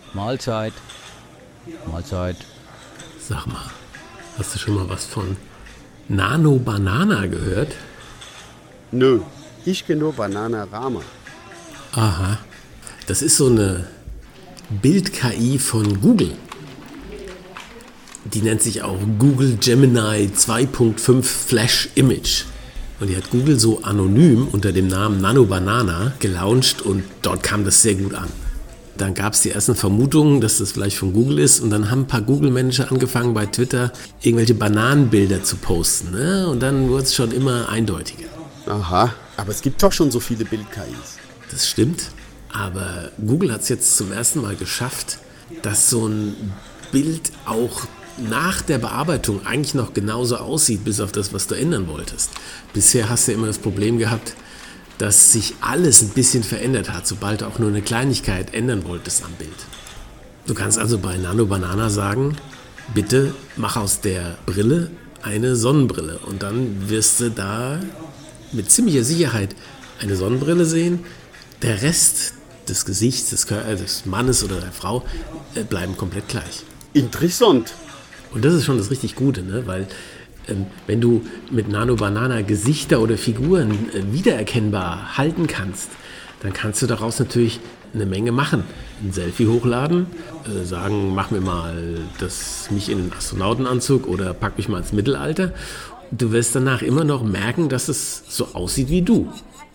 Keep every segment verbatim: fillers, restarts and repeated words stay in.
Mahlzeit. Mahlzeit. Sag mal, hast du schon mal was von Nano Banana gehört? Nö, ich kenne nur Bananarama. Aha, das ist so eine Bild-K I von Google. Die nennt sich auch Google Gemini zwei Punkt fünf Flash Image. Und die hat Google so anonym unter dem Namen Nano Banana gelauncht und dort kam das sehr gut an. Dann gab es die ersten Vermutungen, dass das vielleicht von Google ist und dann haben ein paar Google-Manager angefangen bei Twitter irgendwelche Bananenbilder zu posten. Ne? Und dann wurde es schon immer eindeutiger. Aha, aber es gibt doch schon so viele Bild-K Is. Das stimmt, aber Google hat es jetzt zum ersten Mal geschafft, dass so ein Bild auch nach der Bearbeitung eigentlich noch genauso aussieht, bis auf das, was du ändern wolltest. Bisher hast du immer das Problem gehabt, dass sich alles ein bisschen verändert hat, sobald du auch nur eine Kleinigkeit ändern wolltest am Bild. Du kannst also bei Nano Banana sagen, bitte mach aus der Brille eine Sonnenbrille und dann wirst du da mit ziemlicher Sicherheit eine Sonnenbrille sehen. Der Rest des Gesichts des, Kör- des Mannes oder der Frau äh, bleiben komplett gleich. Interessant. Und das ist schon das richtig Gute, ne? Weil ähm, wenn du mit Nano Banana Gesichter oder Figuren äh, wiedererkennbar halten kannst, dann kannst du daraus natürlich eine Menge machen. Ein Selfie hochladen, äh, sagen, mach mir mal das, mich in einen Astronautenanzug oder pack mich mal ins Mittelalter. Du wirst danach immer noch merken, dass es so aussieht wie du.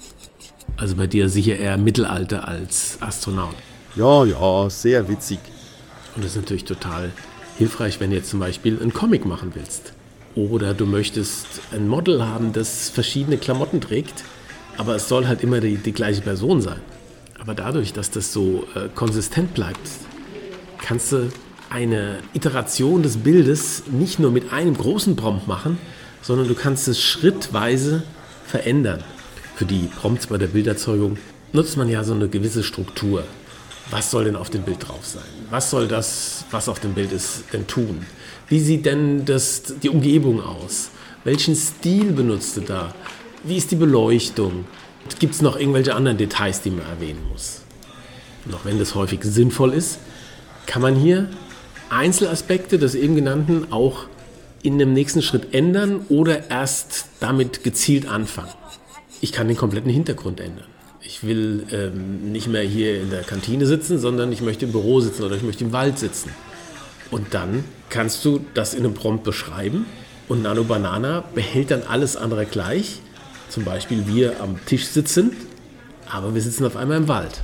Also bei dir sicher eher Mittelalter als Astronaut. Ja, ja, sehr witzig. Und das ist natürlich total hilfreich, wenn du jetzt zum Beispiel einen Comic machen willst. Oder du möchtest ein Model haben, das verschiedene Klamotten trägt, aber es soll halt immer die, die gleiche Person sein. Aber dadurch, dass das so äh, konsistent bleibt, kannst du eine Iteration des Bildes nicht nur mit einem großen Prompt machen, sondern du kannst es schrittweise verändern. Für die Prompts bei der Bilderzeugung nutzt man ja so eine gewisse Struktur. Was soll denn auf dem Bild drauf sein? Was soll das, was auf dem Bild ist, denn tun? Wie sieht denn das, die Umgebung aus? Welchen Stil benutzt du da? Wie ist die Beleuchtung? Gibt es noch irgendwelche anderen Details, die man erwähnen muss? Und auch wenn das häufig sinnvoll ist, kann man hier Einzelaspekte des eben genannten auch in dem nächsten Schritt ändern oder erst damit gezielt anfangen. Ich kann den kompletten Hintergrund ändern. Ich will ähm, nicht mehr hier in der Kantine sitzen, sondern ich möchte im Büro sitzen oder ich möchte im Wald sitzen. Und dann kannst du das in einem Prompt beschreiben und Nano Banana behält dann alles andere gleich. Zum Beispiel wir am Tisch sitzen, aber wir sitzen auf einmal im Wald.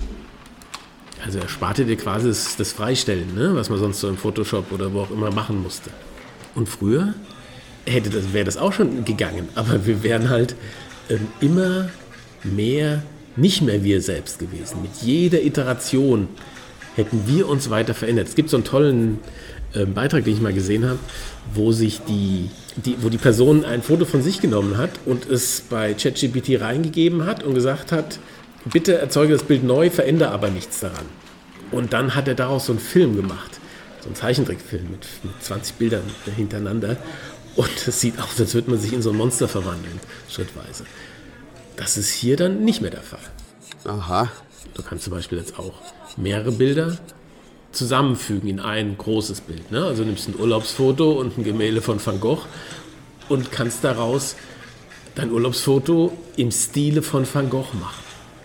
Also erspart dir quasi das, das Freistellen, ne? Was man sonst so im Photoshop oder wo auch immer machen musste. Und früher hätte das, wäre das auch schon gegangen, aber wir wären halt ähm, immer mehr nicht mehr wir selbst gewesen. Mit jeder Iteration hätten wir uns weiter verändert. Es gibt so einen tollen äh, Beitrag, den ich mal gesehen habe, wo sich die, die, wo die Person ein Foto von sich genommen hat und es bei ChatGPT reingegeben hat und gesagt hat, bitte erzeuge das Bild neu, verändere aber nichts daran. Und dann hat er daraus so einen Film gemacht, so einen Zeichentrickfilm mit, mit zwanzig Bildern hintereinander. Und es sieht aus, als würde man sich in so ein Monster verwandeln, schrittweise. Das ist hier dann nicht mehr der Fall. Aha. Du kannst zum Beispiel jetzt auch mehrere Bilder zusammenfügen in ein großes Bild. Ne? Also nimmst ein Urlaubsfoto und ein Gemälde von Van Gogh und kannst daraus dein Urlaubsfoto im Stile von Van Gogh machen.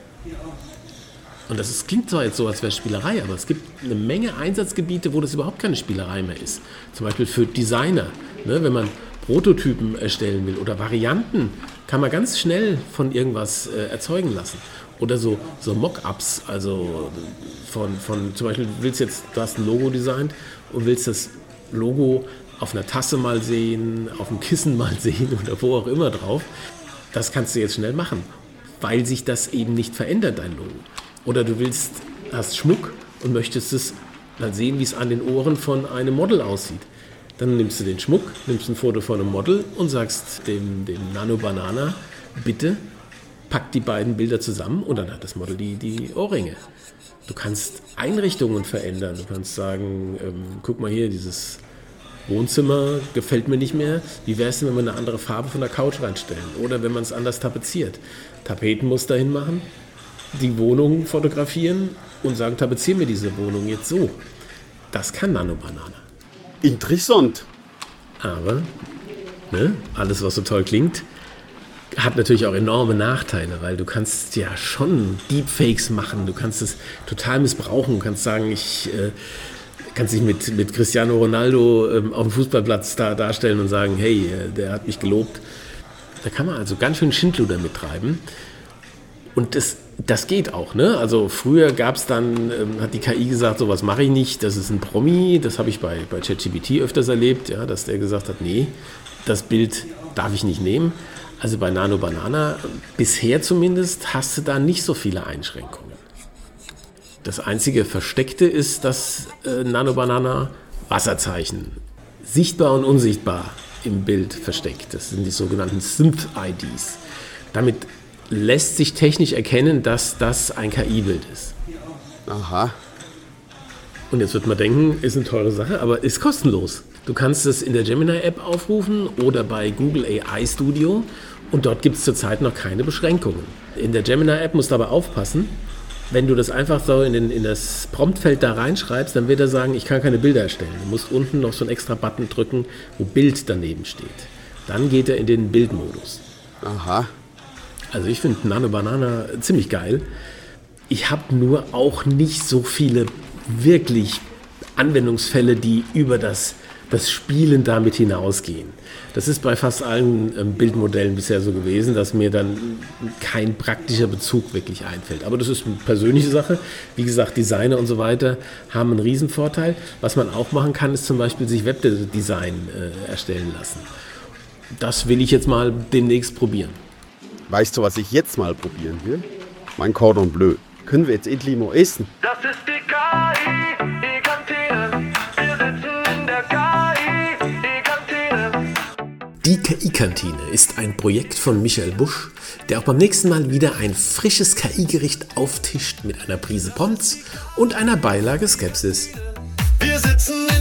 Und das ist, klingt zwar jetzt so, als wäre es Spielerei, aber es gibt eine Menge Einsatzgebiete, wo das überhaupt keine Spielerei mehr ist. Zum Beispiel für Designer, ne? Wenn man Prototypen erstellen will oder Varianten, kann man ganz schnell von irgendwas äh, erzeugen lassen. Oder so, so Mock-ups, also von, von zum Beispiel, du willst jetzt, du hast ein Logo designt und willst das Logo auf einer Tasse mal sehen, auf einem Kissen mal sehen oder wo auch immer drauf. Das kannst du jetzt schnell machen, weil sich das eben nicht verändert, dein Logo. Oder du willst, hast Schmuck und möchtest es mal sehen, wie es an den Ohren von einem Model aussieht. Dann nimmst du den Schmuck, nimmst ein Foto von einem Model und sagst dem, dem Nano Banana, bitte pack die beiden Bilder zusammen und dann hat das Model die, die Ohrringe. Du kannst Einrichtungen verändern. Du kannst sagen, ähm, guck mal hier, dieses Wohnzimmer gefällt mir nicht mehr. Wie wäre es denn, wenn wir eine andere Farbe von der Couch reinstellen? Oder wenn man es anders tapeziert. Tapetenmuster hinmachen. die Wohnung fotografieren und sagen, tapezier mir diese Wohnung jetzt so. Das kann Nano Banana. Interessant. Aber ne, alles, was so toll klingt, hat natürlich auch enorme Nachteile, weil du kannst ja schon Deepfakes machen, du kannst es total missbrauchen, du kannst sagen, ich äh, kannst dich mit, mit Cristiano Ronaldo ähm, auf dem Fußballplatz da darstellen und sagen, hey, äh, der hat mich gelobt. Da kann man also ganz schön Schindluder mittreiben. Und das, das geht auch, ne? Also früher gab es dann, ähm, hat die K I gesagt, sowas mache ich nicht, das ist ein Promi, das habe ich bei, bei ChatGPT öfters erlebt, ja, dass der gesagt hat, nee, das Bild darf ich nicht nehmen. Also bei Nano Banana, bisher zumindest, hast du da nicht so viele Einschränkungen. Das einzige Versteckte ist, dass äh, Nano Banana Wasserzeichen sichtbar und unsichtbar im Bild versteckt. Das sind die sogenannten Synth-I Ds. Damit lässt sich technisch erkennen, dass das ein K I-Bild ist. Aha. Und jetzt wird man denken, ist eine teure Sache, aber ist kostenlos. Du kannst es in der Gemini-App aufrufen oder bei Google A I Studio und dort gibt es zurzeit noch keine Beschränkungen. In der Gemini-App musst du aber aufpassen, wenn du das einfach so in, den, in das Promptfeld da reinschreibst, dann wird er sagen, ich kann keine Bilder erstellen. Du musst unten noch so einen extra Button drücken, wo Bild daneben steht. Dann geht er in den Bildmodus. Aha. Also ich finde Nano Banana ziemlich geil. Ich habe nur auch nicht so viele wirklich Anwendungsfälle, die über das, das Spielen damit hinausgehen. Das ist bei fast allen ähm, Bildmodellen bisher so gewesen, dass mir dann kein praktischer Bezug wirklich einfällt. Aber das ist eine persönliche Sache. Wie gesagt, Designer und so weiter haben einen Riesenvorteil. Was man auch machen kann, ist zum Beispiel sich Webdesign äh, erstellen lassen. Das will ich jetzt mal demnächst probieren. Weißt du, was ich jetzt mal probieren will? Mein Cordon Bleu. Können wir jetzt endlich mal essen? Das ist die K I, die Kantine. Wir sitzen in der K I, die Kantine. Die K I-Kantine ist ein Projekt von Michael Busch, der auch beim nächsten Mal wieder ein frisches K I-Gericht auftischt mit einer Prise Pommes und einer Beilage Skepsis. Wir sitzen